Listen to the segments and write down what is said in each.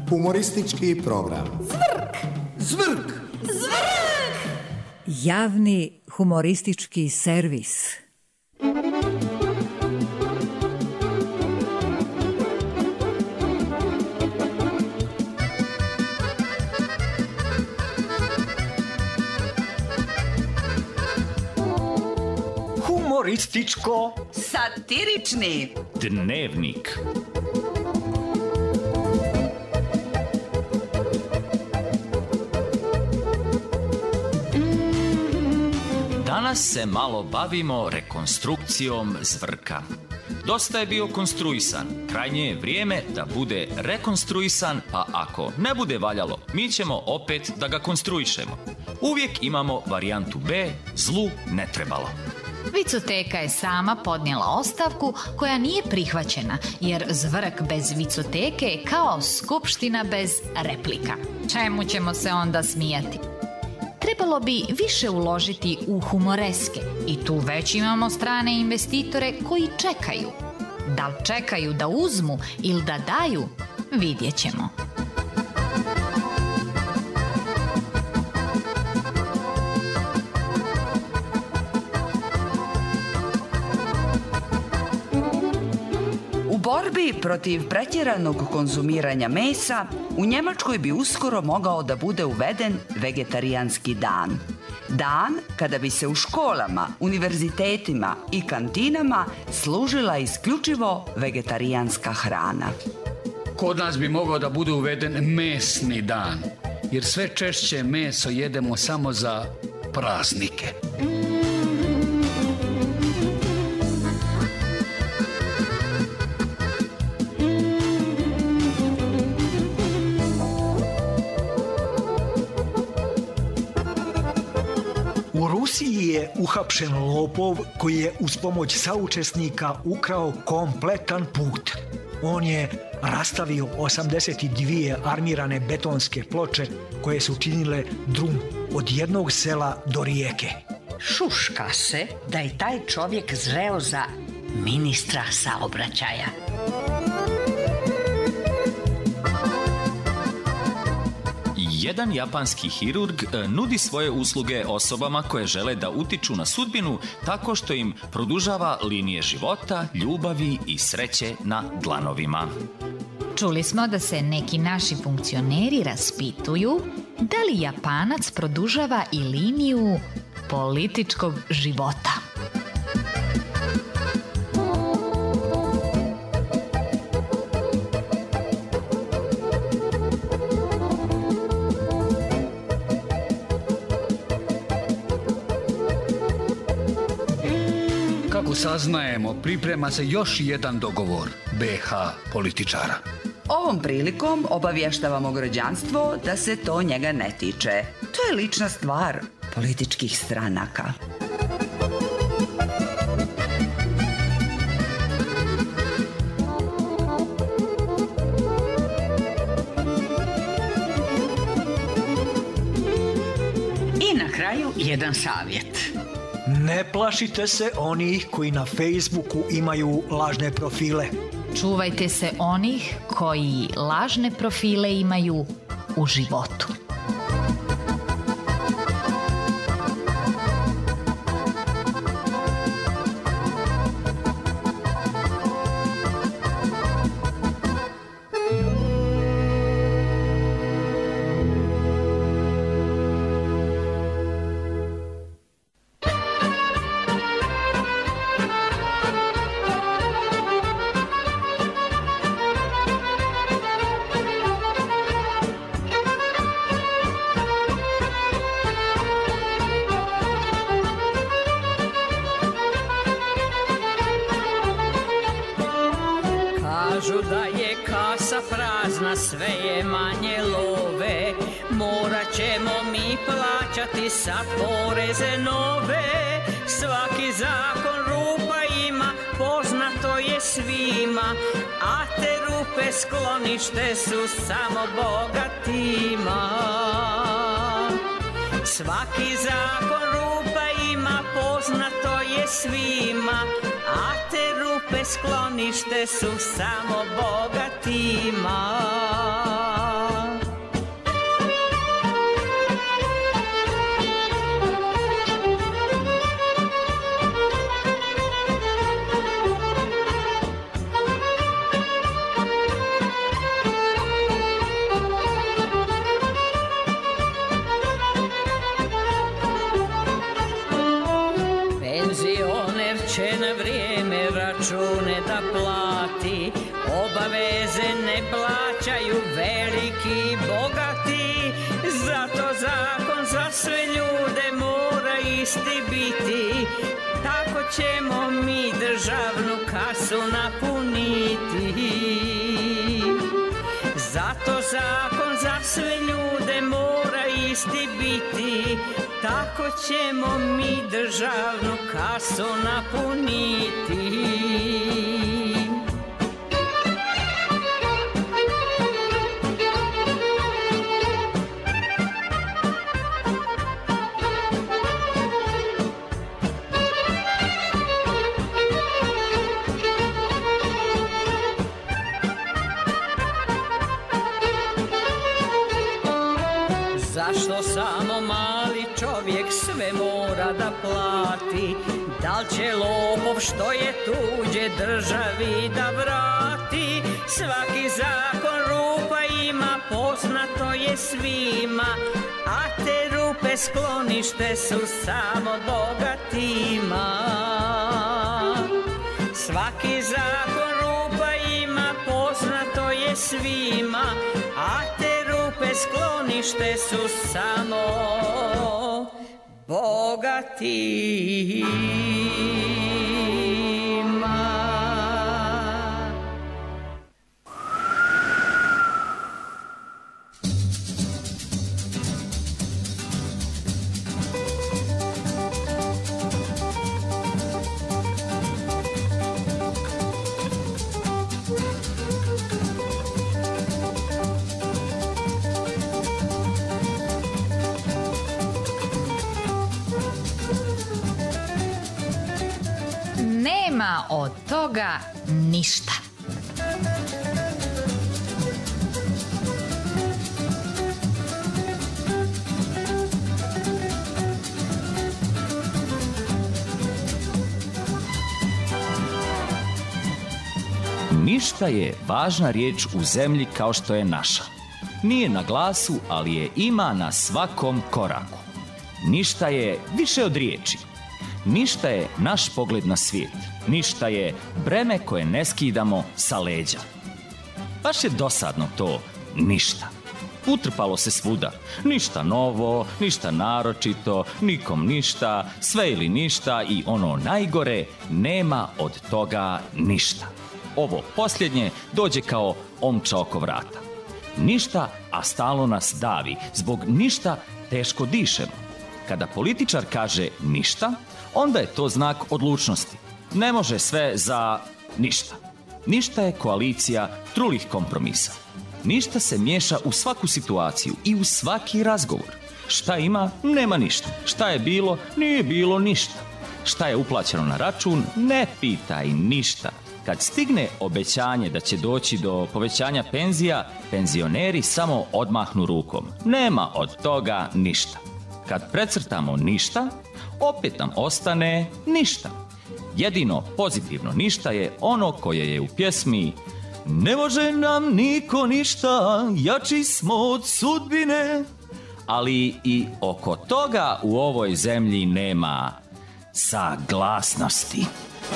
Humoristički program. Zvrk! Zvrk! Zvrk! Javni humoristički servis. Humorističko Satirični dnevnik. Danas se malo bavimo rekonstrukcijom zvrka. Dosta je bio konstruisan, krajnje je vrijeme da bude rekonstruisan, pa ako ne bude valjalo, mi ćemo opet da ga konstruišemo. Uvijek imamo varijantu B, zlu ne trebalo. Vicoteka je sama podnijela ostavku koja nije prihvaćena, jer zvrk bez vicoteke je kao skupština bez replika. Čemu ćemo se onda smijati? Trebalo bi više uložiti u humoreske i tu već imamo strane investitore koji čekaju. Da li čekaju da uzmu ili da daju, vidjet ćemo. U borbi protiv pretjeranog konzumiranja mesa, u Njemačkoj bi uskoro mogao da bude uveden vegetarijanski dan. Dan kada bi se u školama, univerzitetima i kantinama služila isključivo vegetarijanska hrana. Kod nas bi mogao da bude uveden mesni dan, jer sve češće meso jedemo samo za praznike. U Rusiji je uhapšen lopov koji je uz pomoć saučesnika ukrao kompletan put. On je rastavio 82 armirane betonske ploče koje su činile drum od jednog sela do rijeke. Šuška se da je taj čovjek zreo za ministra saobraćaja. Jedan japanski hirurg nudi svoje usluge osobama koje žele da utiču na sudbinu tako što im produžava linije života, ljubavi i sreće na dlanovima. Čuli smo da se neki naši funkcioneri raspituju da li Japanac produžava i liniju političkog života. Kako saznajemo, priprema se još jedan dogovor BH političara. Ovom prilikom obavještavamo građanstvo da se to njega ne tiče. To je lična stvar političkih stranaka. I na kraju jedan savjet. Ne plašite se onih koji na Facebooku imaju lažne profile. Čuvajte se onih koji lažne profile imaju u životu. Kažu da je kasa prazna, sve je manje love. Morat ćemo mi plaćati sad poreze nove. Svaki zakon rupa ima, poznato je svima, a te rupe sklonište su samo bogatima. Svaki zakon rupa ima, poznato je svima, a te rupe sklonište su samo bogatima. će na vrijeme račune da plati, obaveze ne plaćaju veliki i bogati, zato zakon za sve ljude mora isti biti, tako ćemo mi državnu kasu napuniti. Zato zakon za sve ljude mora isti biti, tako ćemo mi državnu kasu napuniti. Zašto samo mali čovjek sve mora da plati? Da li će lopov što je tuđe državi da vrati? Svaki zakon rupa ima, poznato je svima, a te rupe sklonište su samo bogatima. Svaki zakon rupa ima, poznato je svima, a te rupe sklonište su samo bogatima. Nema od toga ništa. Ništa je važna riječ u zemlji kao što je naša. Nije na glasu, ali je ima na svakom koraku. Ništa je više od riječi. Ništa je naš pogled na svijet. Ništa je breme koje ne skidamo sa leđa. Baš je dosadno to ništa. Utrpalo se svuda. Ništa novo, ništa naročito, nikom ništa, sve ili ništa i ono najgore, nema od toga ništa. Ovo posljednje dođe kao omča oko vrata. Ništa, a stalno nas davi. Zbog ništa teško dišemo. Kada političar kaže ništa, onda je to znak odlučnosti. Ne može sve za ništa. Ništa je koalicija trulih kompromisa. Ništa se miješa u svaku situaciju i u svaki razgovor. Šta ima, nema ništa. Šta je bilo, nije bilo ništa. Šta je uplaćeno na račun, ne pitaj ništa. Kad stigne obećanje da će doći do povećanja penzija, penzioneri samo odmahnu rukom. Nema od toga ništa. Kad precrtamo ništa, opet nam ostane ništa. Jedino pozitivno ništa je ono koje je u pjesmi Ne može nam niko ništa, jači smo od sudbine. Ali i oko toga u ovoj zemlji nema saglasnosti.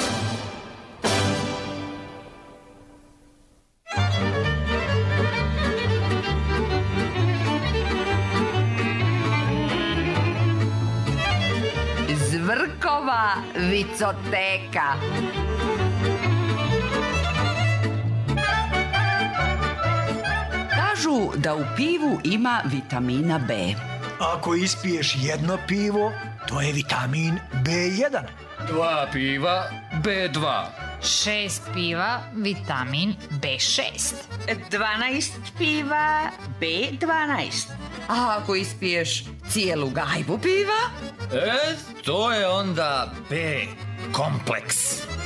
Zvrkova vicoteka. Kažu da u pivu ima vitamina B. Ako ispiješ jedno pivo, to je vitamin B1. 2 piva, B2. 6 piva, vitamin B6. 12 piva, B12. A ako ispiješ cijelu gajbu piva? To je onda B kompleks.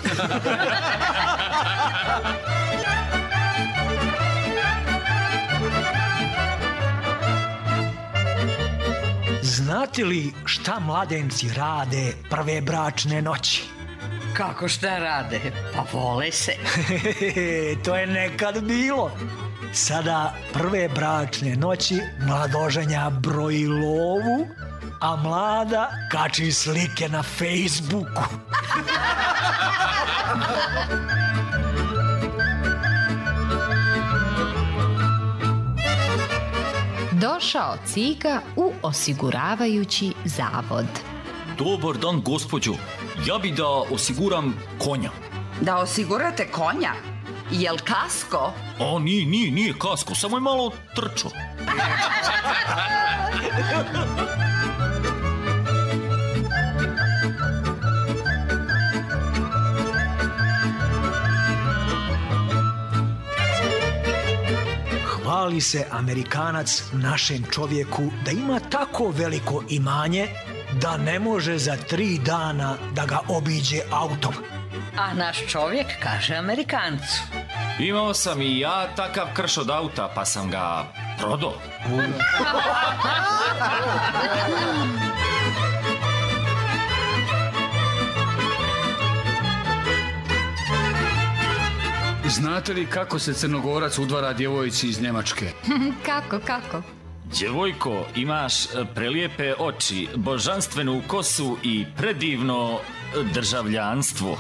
Znate li šta mladenci rade prve bračne noći? Kako šta rade? Pa vole se. To je nekad bilo. Sada prve bračne noći mladoženja broji lovu a mlada kači slike na Facebooku. Došao ciga u osiguravajući zavod. Dobar dan, gospođo. Ja bi da osiguram konja. Da osigurate konja? Jel kasko? A nije kasko, samo je malo trčo. Hvali se Amerikanac našem čovjeku da ima tako veliko imanje da ne može za 3 dana da ga obiđe autom. A naš čovjek kaže Amerikancu: Imao sam i ja takav krš od auta, pa sam ga prodao. Znate li kako se Crnogorac udvara djevojci iz Njemačke? Kako? Djevojko, imaš prelijepe oči, božanstvenu kosu i predivno državljanstvo.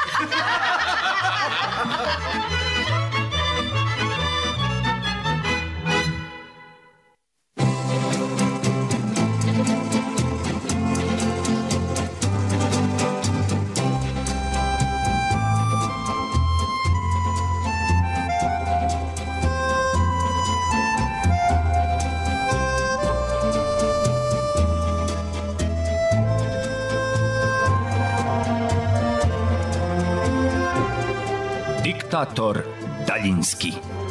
Diktator daljinski.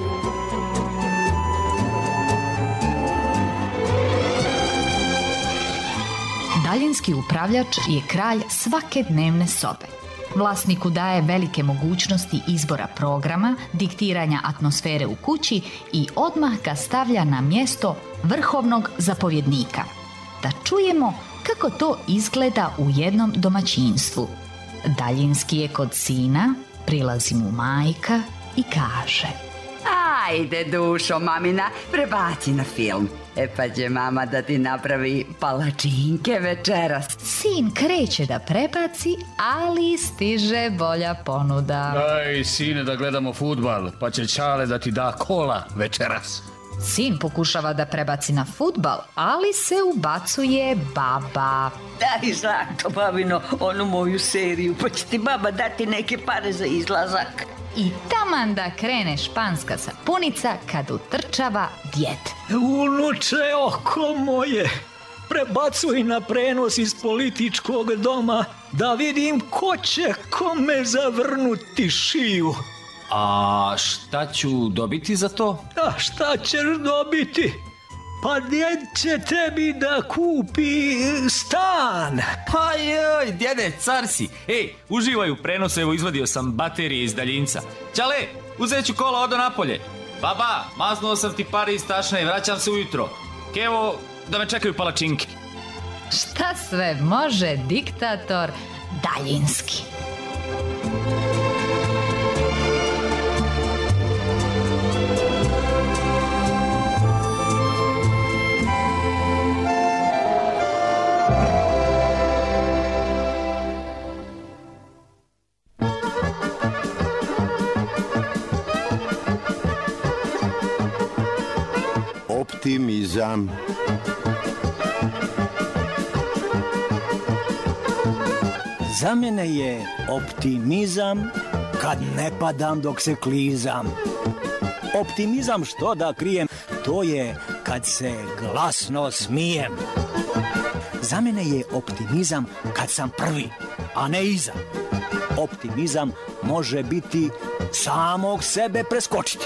Daljinski upravljač je kralj svake dnevne sobe. Vlasniku daje velike mogućnosti izbora programa, diktiranja atmosfere u kući i odmah ga stavlja na mjesto vrhovnog zapovjednika. Da čujemo kako to izgleda u jednom domaćinstvu. Daljinski je kod sina, prilazi mu majka i kaže: Ajde, dušo, mamina, prebaci na film. Pa će mama da ti napravi palačinke večeras. Sin kreće da prebaci, ali stiže bolja ponuda. Daj, sine, da gledamo fudbal, pa će Čale da ti da kola večeras. Sin pokušava da prebaci na fudbal, ali se ubacuje baba. Daj, Zlato, babino, onu moju seriju, pa će ti baba dati neke pare za izlazak. I taman da krene španska sapunica kad utrčava djed. Unuče, oko moje, prebacuj na prenos iz političkog doma da vidim ko će kome zavrnuti šiju. A šta ću dobiti za to? A šta ćeš dobiti? Pa djed će tebi da kupi stan. Pa joj, djede, car si. Ej, uživaj u prenosu, evo izvadio sam baterije iz daljinca. Čale, uzet ću kola, odo napolje. Baba, maznuo sam ti pare iz tašne i vraćam se ujutro. Kevo, da me čekaju palačinke. Šta sve može diktator daljinski? Optimizam. Za mene je optimizam kad ne padam dok se klizam. Optimizam, što da krijem, to je kad se glasno smijem. Za mene je optimizam kad sam prvi, a ne iza. Optimizam može biti samog sebe preskočiti.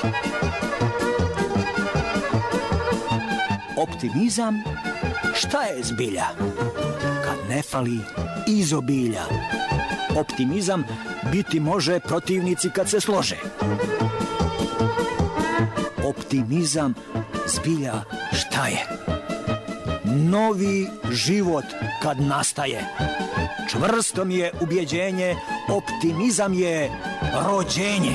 Optimizam, šta je zbilja? Kad ne fali izobilja. Optimizam biti može protivnici kad se slože. Optimizam, zbilja, šta je? Novi život kad nastaje. Čvrsto mi je ubjeđenje, optimizam je rođenje.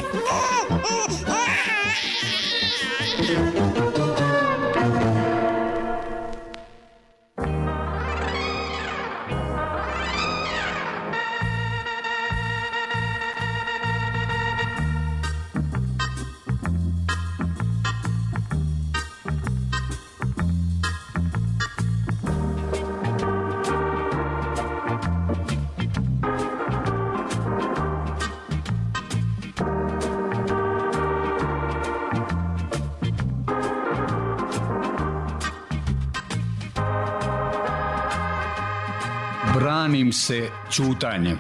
branim se ćutanjem.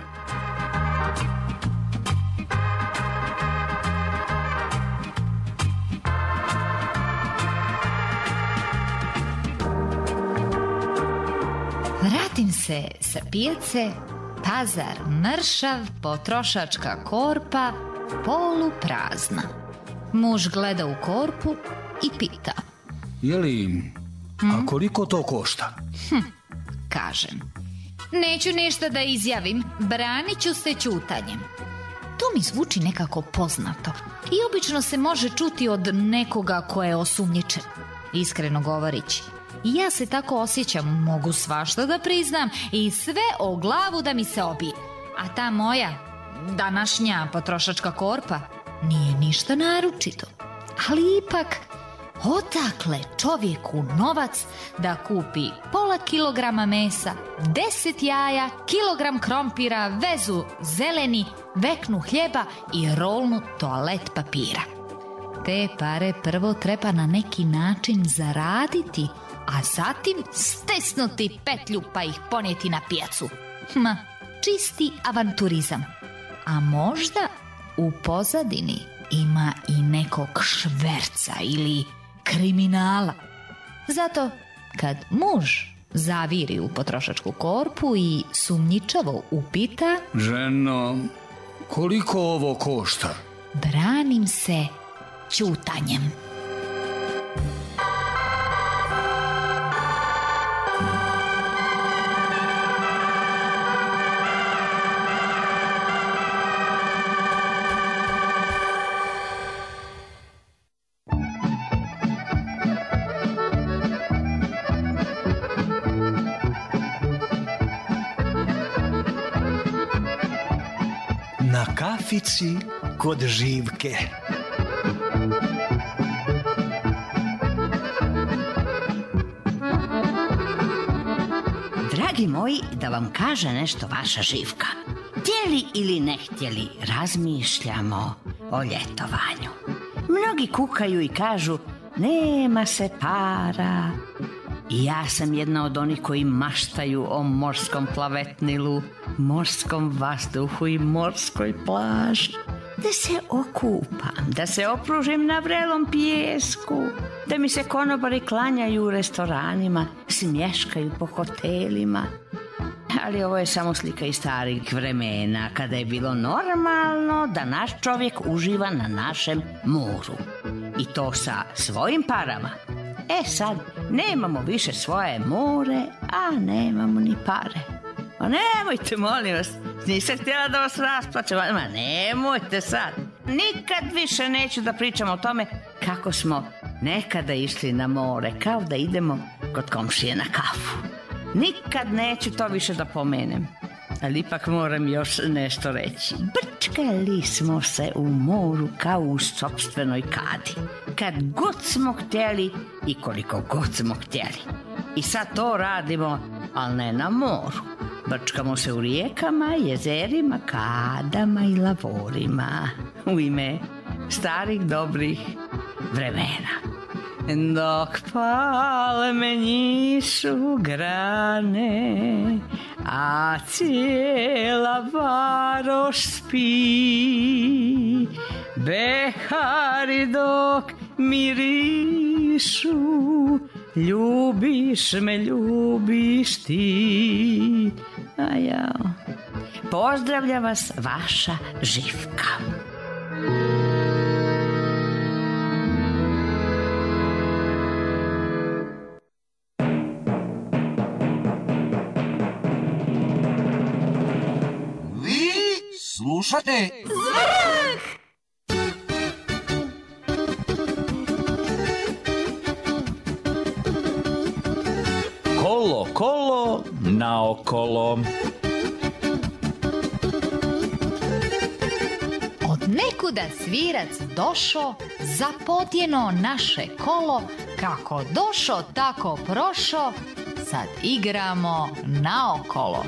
Vratim se sa pijace, pazar mršav, potrošačka korpa poluprazna. Muž gleda u korpu i pita. Jeli, a koliko to košta? Kažem. Neću ništa da izjavim, branit ću se ćutanjem. To mi zvuči nekako poznato i obično se može čuti od nekoga ko je osumnjičen. Iskreno govoreći, ja se tako osjećam, mogu svašta da priznam i sve o glavu da mi se obije. A ta moja današnja potrošačka korpa nije ništa naročito. Ali ipak, odakle čovjeku novac da kupi pola kilograma mesa, 10 jaja, kilogram krompira, vezu zeleni, veknu hljeba i rolnu toalet papira? Te pare prvo treba na neki način zaraditi, a zatim stesnuti petlju pa ih ponijeti na pijacu. Čisti avanturizam. A možda u pozadini ima i nekog šverca ili kriminala. Zato kad muž zaviri u potrošačku korpu i sumnjičavo upita: Ženo, koliko ovo košta? Branim se ćutanjem. Na kafici kod Živke. Dragi moji, da vam kaže nešto vaša Živka. Htjeli ili ne htjeli, razmišljamo o ljetovanju. Mnogi kukaju i kažu: nema se para. I ja sam jedna od onih koji maštaju o morskom plavetnilu, morskom vazduhu i morskoj plaži. Da se okupam, da se opružim na vrelom pijesku, da mi se konobari klanjaju u restoranima, smješkaju po hotelima. Ali ovo je samo slika iz starih vremena, kada je bilo normalno da naš čovjek uživa na našem moru. I to sa svojim parama. E sad, nemamo više svoje more, a nemamo ni pare. Ma nemojte, molim vas, nisam htjela da vas rasplačem, ma nemojte sad. Nikad više neću da pričam o tome kako smo nekada išli na more, kao da idemo kod komšije na kafu. Nikad neću to više da pomenem. Ali ipak moram još nešto reći. Brčkali smo se u moru kao u sopstvenoj kadi. Kad god smo htjeli i koliko god smo htjeli. I sad to radimo, ali ne na moru. Brčkamo se u rijekama, jezerima, kadama i lavorima. U ime starih dobrih vremena. Dok palme njišu grane, a cijela varoš spi, behari dok mirišu, ljubiš me, ljubiš ti. A jao. Pozdravlja vas vaša Živka. Slušate Zvrk! Kolo, kolo, naokolo. Od nekuda svirac došo, zapodjeno naše kolo, kako došo tako prošo, sad igramo naokolo.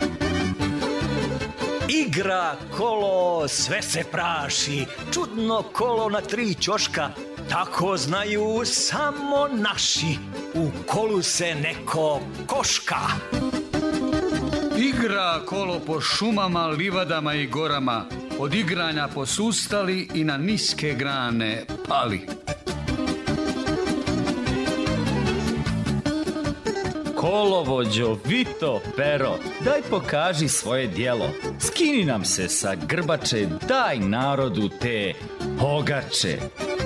Igra kolo, sve se praši, čudno kolo na 3 ćoška, tako znaju samo naši, u kolu se neko koška. Igra kolo po šumama, livadama i gorama, od igranja posustali i na niske grane pali. Kolovođo, Vito, Pero, daj pokaži svoje djelo. Skini nam se sa grbače, daj narodu te pogače.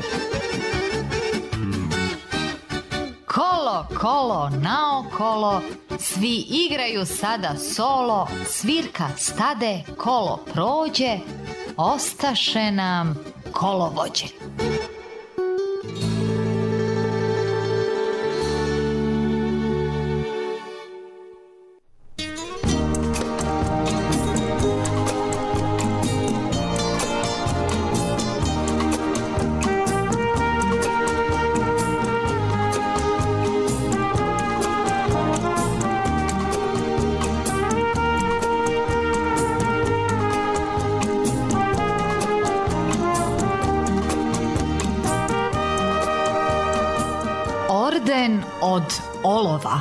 Kolo, kolo, naokolo, svi igraju sada solo, svirka stade, kolo prođe, ostaše nam kolovođe. Orden od olova.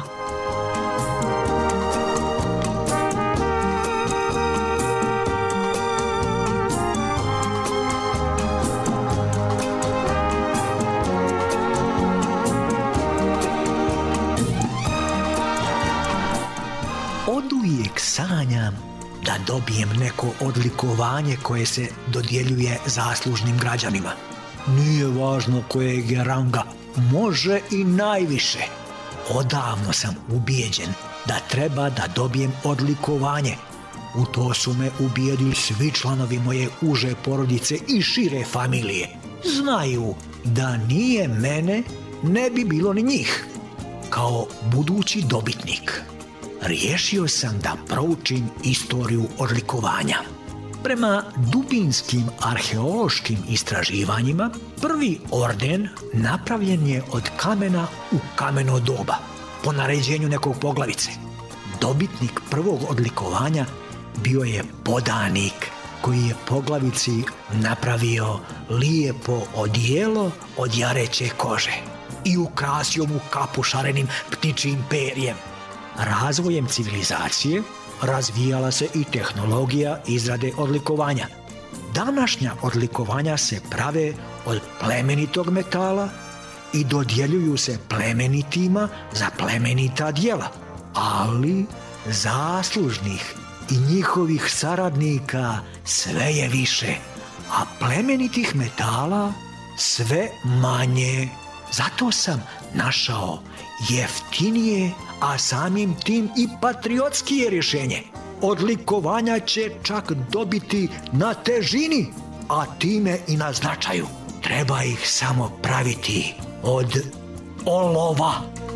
Oduvijek sanjam da dobijem neko odlikovanje koje se dodjeljuje zaslužnim građanima. Nije važno kojeg je ranga, može i najviše. Odavno sam ubijeđen da treba da dobijem odlikovanje. U to su me ubijedili svi članovi moje uže porodice i šire familije. Znaju da nije mene, ne bi bilo ni njih. Kao budući dobitnik, riješio sam da proučim istoriju odlikovanja. Prema dubinskim arheološkim istraživanjima, prvi orden napravljen je od kamena u kameno doba, po naređenju nekog poglavice. Dobitnik prvog odlikovanja bio je podanik koji je poglavici napravio lijepo odijelo od jareće kože i ukrasio mu kapu šarenim ptičjim perjem. Razvojem civilizacije razvijala se i tehnologija izrade odlikovanja. Današnja odlikovanja se prave od plemenitog metala i dodjeljuju se plemenitima za plemenita djela, ali zaslužnih i njihovih saradnika sve je više, a plemenitih metala sve manje. Zato sam našao jeftinije, a samim tim i patriotskije rješenje. Odlikovanja će čak dobiti na težini, a time i na značaju. Treba ih samo praviti od olova.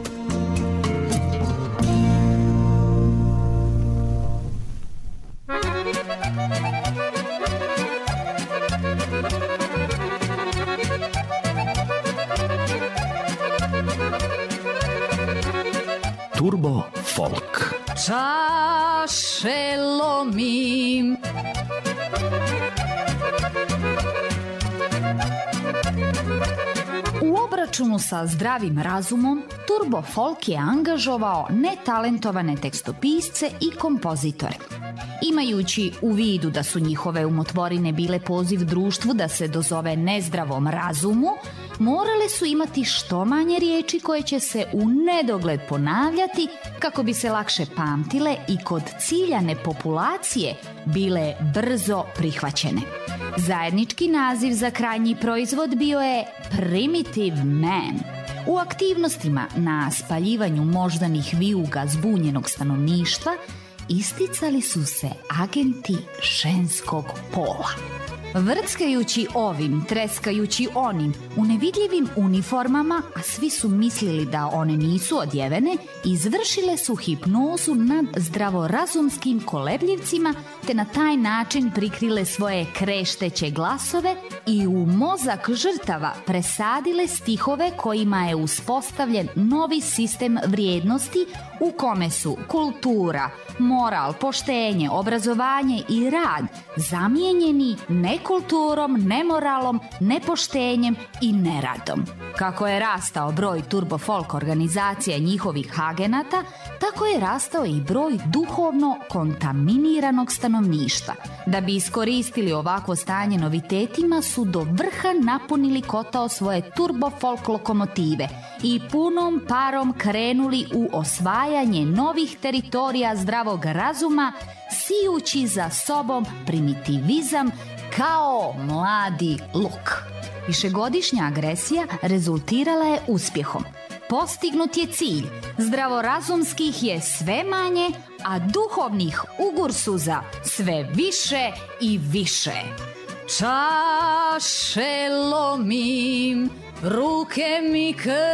Turbo folk. Čaše lomim. U obračunu sa zdravim razumom, Turbo folk je angažovao netalentovane tekstopisce i kompozitore. Imajući u vidu da su njihove umotvorine bile poziv društvu da se dozove nezdravom razumu, morale su imati što manje riječi koje će se u nedogled ponavljati kako bi se lakše pamtile i kod ciljane populacije bile brzo prihvaćene. Zajednički naziv za krajnji proizvod bio je Primitive Man. U aktivnostima na spaljivanju moždanih vijuga zbunjenog stanovništva isticali su se agenti ženskog pola. Vrckajući ovim, treskajući onim, u nevidljivim uniformama, a svi su mislili da one nisu odjevene, izvršile su hipnozu nad zdravorazumskim kolebljivcima, te na taj način prikrile svoje krešteće glasove, i u mozak žrtava presadile stihove kojima je uspostavljen novi sistem vrijednosti u kome su kultura, moral, poštenje, obrazovanje i rad zamijenjeni nekulturom, nemoralom, nepoštenjem i neradom. Kako je rastao broj turbofolk organizacija njihovih agenata, tako je rastao i broj duhovno kontaminiranog stanovništva. Da bi iskoristili ovakvo stanje novitetima su do vrha napunili kotao svoje turbofolk lokomotive i punom parom krenuli u osvajanje novih teritorija zdravog razuma, sijući za sobom primitivizam kao mladi luk. Višegodišnja agresija rezultirala je uspjehom. Postignut je cilj, zdravorazumskih je sve manje, a duhovnih ugursuza sve više i više. Čaše lomim, ruke mi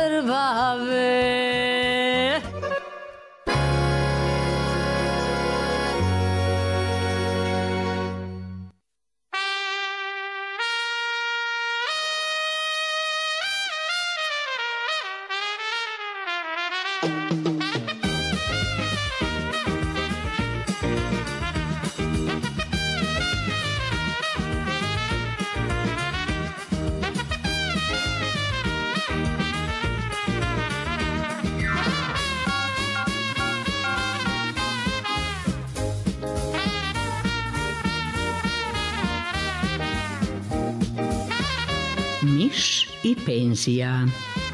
krvave. Miš i penzija.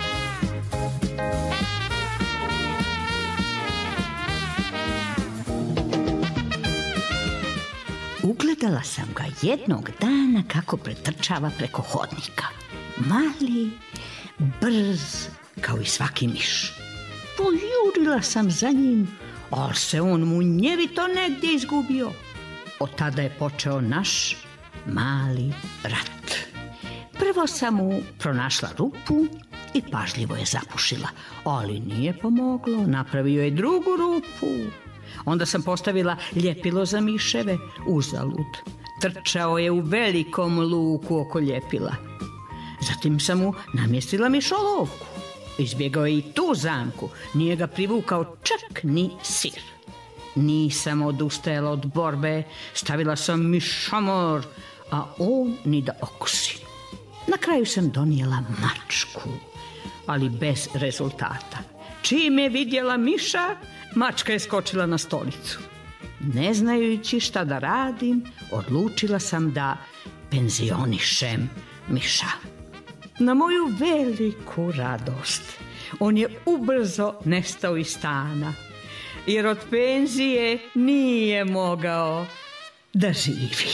Ugledala sam ga jednog dana kako pretrčava preko hodnika. Mali, brz, kao i svaki miš. Pojurila sam za njim, ali se on munjevito negdje izgubio. Od tada je počeo naš mali rat. Prvo sam mu pronašla rupu i pažljivo je zapušila, ali nije pomoglo, napravio je drugu rupu. Onda sam postavila ljepilo za miševe, uzalud. Trčao je u velikom luku oko ljepila. Zatim sam mu namjestila mišolovku. Izbjegao je i tu zamku, nije ga privukao čak ni sir. Nisam odustajala od borbe, stavila sam mišomor, a on ni da okusi. Na kraju sam donijela mačku, ali bez rezultata. Čim je vidjela miša, mačka je skočila na stolicu. Ne znajući šta da radim, odlučila sam da penzionišem miša. Na moju veliku radost, on je ubrzo nestao iz stana, jer od penzije nije mogao da živi.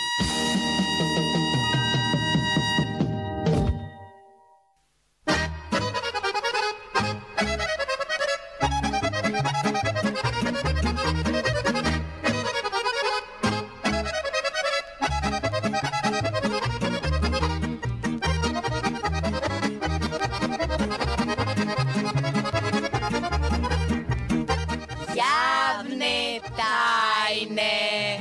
Javne tajne.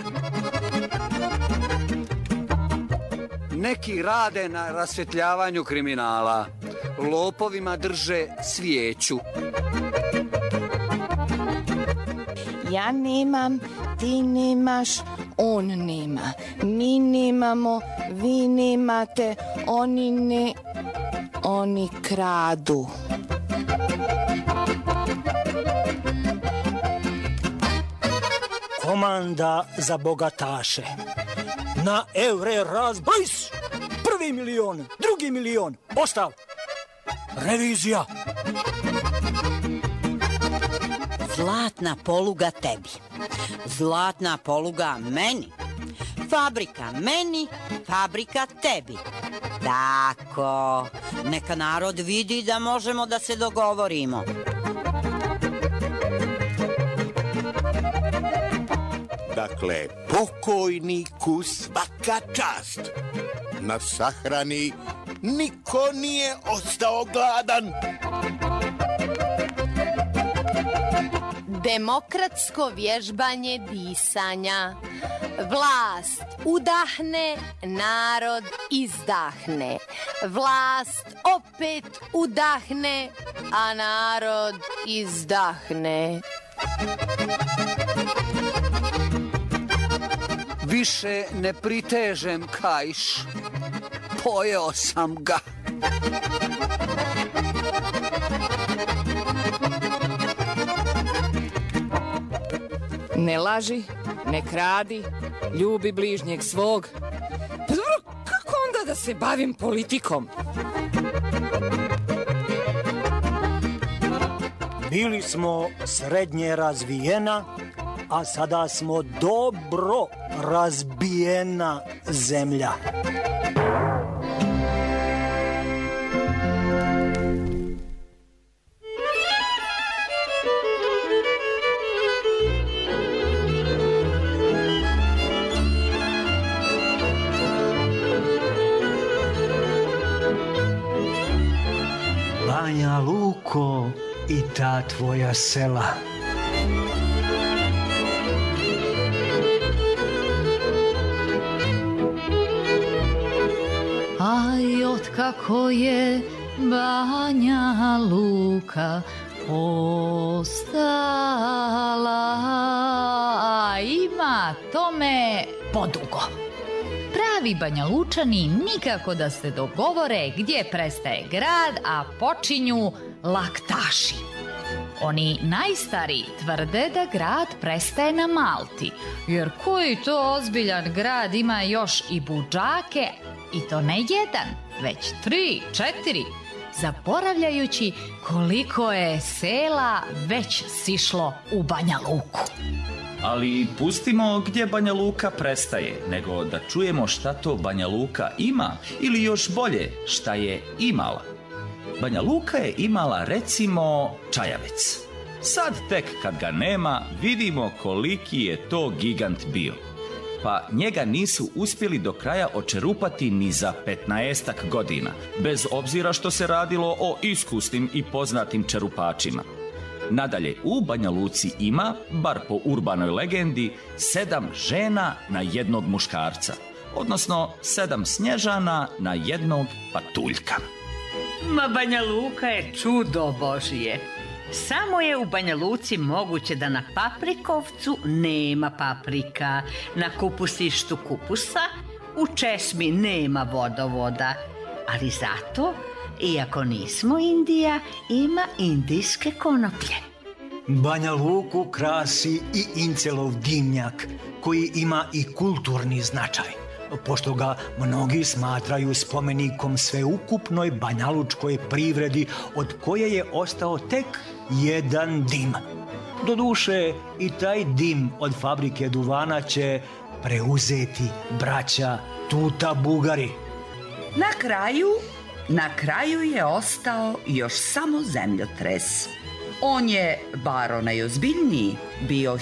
Neki rade na rasvjetljavanju kriminala. Lopovima drže svijeću. Ja nemam, ti nemaš, on nema. Mi nemamo, vi nemate, oni ne... Oni kradu. Komanda za bogataše. Na evre razbojs. 1. milion, 2. milion. Ostav. Revizija. Zlatna poluga tebi. Zlatna poluga meni. Fabrika meni, fabrika tebi. Tako, neka narod vidi da možemo da se dogovorimo. Dakle, pokojniku svaka čast. Na sahrani niko nije ostao gladan. Demokratsko vježbanje disanja. Vlast udahne, narod izdahne. Vlast opet udahne, a narod izdahne. Više ne pritežem kaiš, pojeo sam ga. Ne laži, ne kradi, ljubi bližnjeg svog. Pa dobro, kako onda da se bavim politikom? Bili smo srednje razvijena, a sada smo dobro razbijena zemlja. Banja Luko i ta tvoja sela. Aj, otkako je Banja Luka postala, ima tome podugo. Pravi Banja Lučani nikako da se dogovore gdje prestaje grad, a počinju laktaši. Oni najstariji tvrde da grad prestaje na Malti, jer koji to ozbiljan grad ima još i budžake, i to ne jedan, već 3, 4, zaboravljajući koliko je sela već sišlo u Banja Luku. Ali pustimo gdje Banja Luka prestaje, nego da čujemo šta to Banja Luka ima, ili još bolje, šta je imala. Banja Luka je imala, recimo, Čajavec. Sad tek kad ga nema, vidimo koliki je to gigant bio. Pa njega nisu uspjeli do kraja očerupati ni za 15 godina, bez obzira što se radilo o iskusnim i poznatim čerupačima. Nadalje, u Banja Luci ima, bar po urbanoj legendi, 7 žena na jednog muškarca, odnosno 7 Snježana na jednog patuljka. Ma Banja Luka je čudo Božije. Samo je u Banja Luci moguće da na Paprikovcu nema paprika, na Kupusištu kupusa, u Česmi nema vodovoda, ali zato, iako nismo Indija, ima indijske konoplje. Banja Luku krasi i Incelov dimnjak, koji ima i kulturni značaj, pošto ga mnogi smatraju spomenikom sveukupnoj banjalučkoj privredi, od koje je ostao tek jedan dim. Doduše, i taj dim od fabrike duvana će preuzeti braća Tuta Bugari. Na kraju je ostao još samo zemljotres. On je, bar onaj ozbiljniji, bio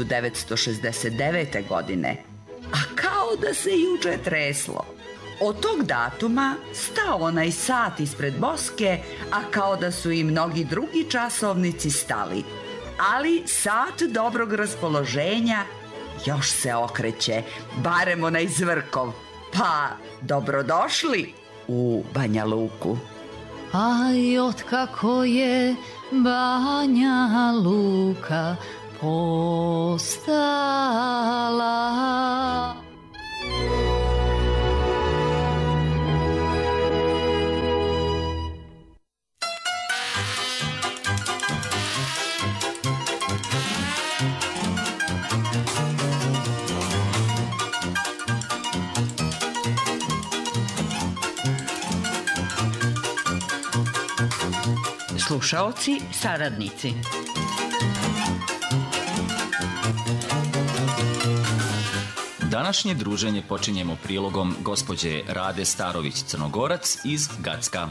1969. godine, a kao da se juče treslo. Od tog datuma stao onaj sat ispred Boske, a kao da su i mnogi drugi časovnici stali. Ali sat dobrog raspoloženja još se okreće, barem onaj Zvrkov. Pa, dobrodošli u Banja Luku. Aj, otkako je Banja Luka postala. Slušaoci, saradnici. Današnje druženje počinjemo prilogom gospođe Rade Starović-Crnogorac iz Gacka.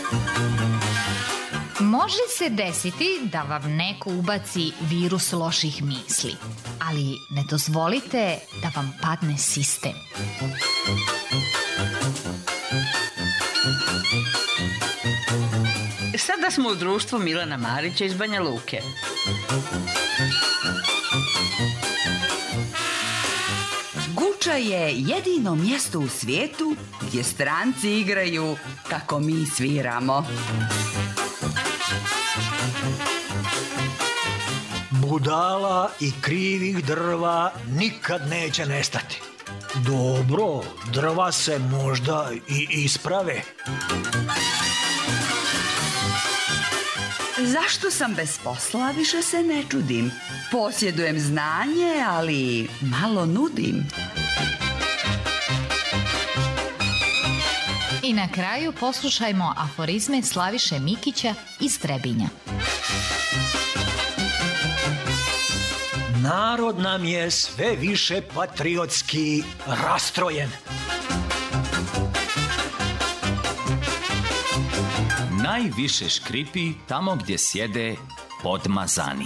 Može se desiti da vam neko ubaci virus loših misli, ali ne dozvolite da vam padne sistem. sada smo u društvu Milana Marića iz Banja Luke. Guča je jedino mjesto u svijetu gdje stranci igraju kako mi sviramo. Budala i krivih drva nikad neće nestati. Dobro, drva se možda i isprave. Zašto sam bez posla, više se ne čudim. Posjedujem znanje, ali malo nudim. I na kraju poslušajmo aforizme Slaviše Mikića iz Trebinja. Narod nam je sve više patriotski rastrojen. Najviše škripi tamo gdje sjede podmazani.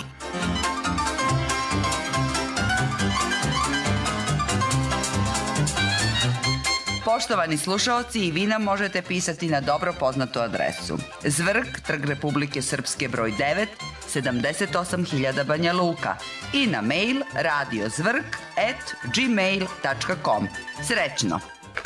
Poštovani slušaoci, i vi nam možete pisati na dobro poznatu adresu: Zvrk, Trg Republike Srpske broj 9, 78.000 Banja Luka, i na mail radiozvrk@gmail.com. Srećno!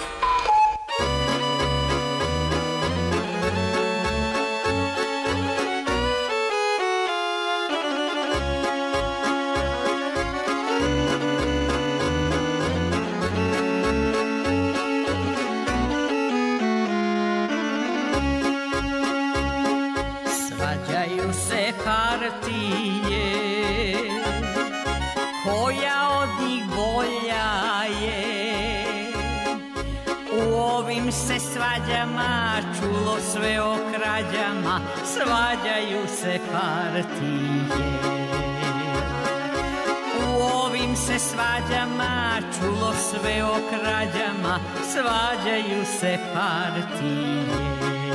Koja od njih bolja je? U ovim se svađama čulo sve o krađama, svađaju se partije. U ovim se svađama čulo sve o krađama, svađaju se partije.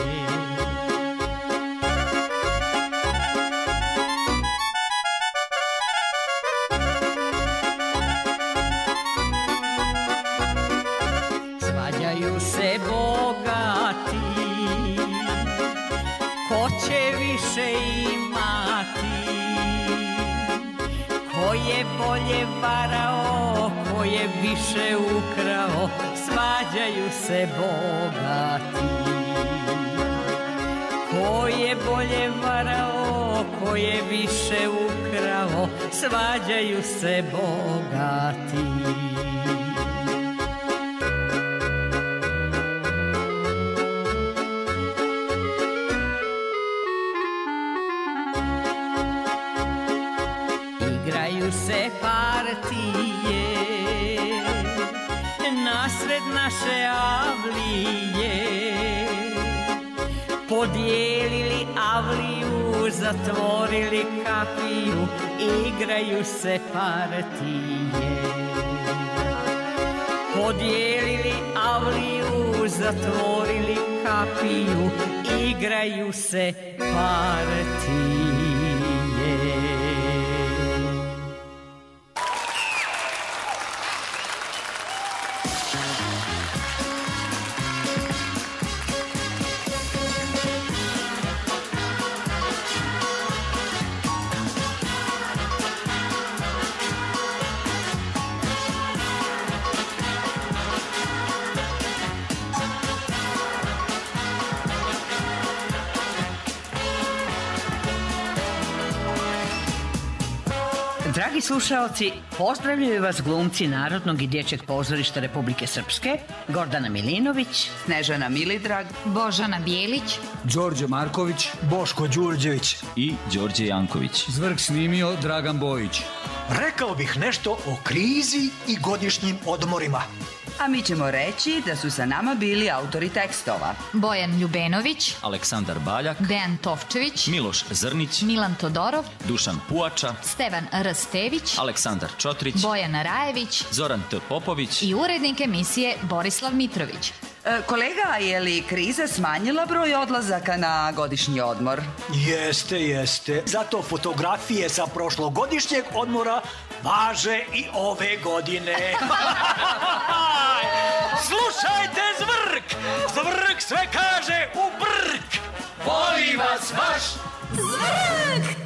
Bolje varao, ko je više ukrao, svađaju se bogati. Ko je bolje varao, ko je više ukrao, svađaju se bogati. Se partije nasred naše avlije, podijelili avliju, zatvorili kapiju, igraju se partije. Podijelili avliju, zatvorili kapiju, igraju se partije. Dragi slušaoci, pozdravljaju vas glumci Narodnog i dječjeg pozorišta Republike Srpske, Gordana Milinović, Snežana Milidrag, Božana Bijelić, Đorđe Marković, Boško Đurđević i Đorđe Janković. Zvrk snimio Dragan Bojić. Rekao bih nešto o krizi i godišnjim odmorima. A mi ćemo reći da su sa nama bili autori tekstova: Bojan Ljubenović, Aleksandar Baljak, Dejan Tovčević, Miloš Zrnić, Milan Todorov, Dušan Puača, Stevan R. Stević, Aleksandar Čotrić, Bojan Rajević, Zoran T. Popović i urednik emisije Borislav Mitrović. Kolega, je li kriza smanjila broj odlazaka na godišnji odmor? Jeste. Zato fotografije sa prošlogodišnjeg odmora važe i ove godine. Slušajte Zvrk! Zvrk sve kaže u brk! Voli vas vaš Zvrk!